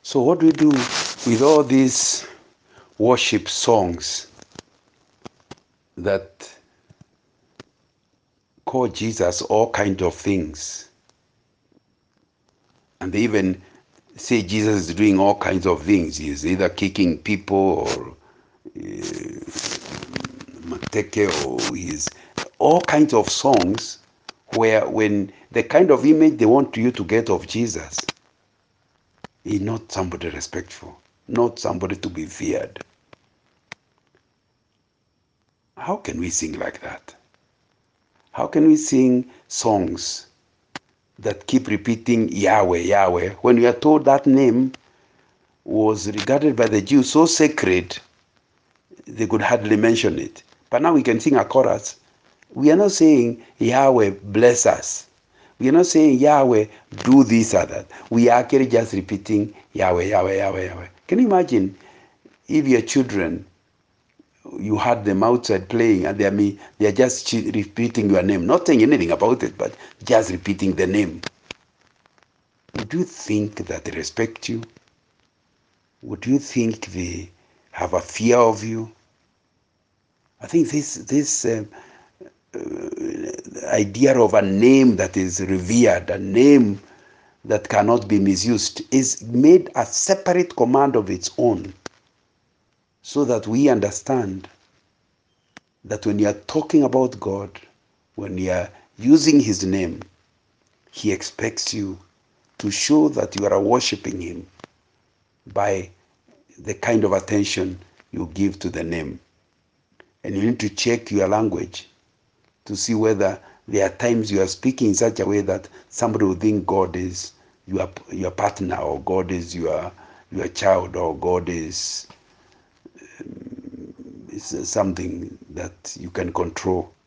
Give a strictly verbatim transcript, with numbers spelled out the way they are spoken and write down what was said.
So what do we do with all these worship songs that call Jesus all kinds of things? And they even say Jesus is doing all kinds of things. He's either kicking people or mateke, or he's all kinds of songs where when the kind of image they want you to get of Jesus, he's not somebody respectful, not somebody to be feared. How can we sing like that? How can we sing songs that keep repeating Yahweh, Yahweh, when we are told that name was regarded by the Jews so sacred they could hardly mention it? But now we can sing a chorus. We are not saying Yahweh bless us. We are not saying Yahweh do this or that. We are actually just repeating Yahweh, Yahweh, Yahweh, Yahweh. Can you imagine if your children, you had them outside playing and they are, me, they are just repeating your name, not saying anything about it, but just repeating the name? Would you think that they respect you? Would you think they have a fear of you? I think this this uh, uh, idea of a name that is revered, a name that cannot be misused, is made a separate command of its own, so that we understand that when you are talking about God, when you are using his name, he expects you to show that you are worshiping him by the kind of attention you give to the name. And you need to check your language to see whether there are times you are speaking in such a way that somebody will think God is your your partner, or God is your your child, or God is, um, is something that you can control.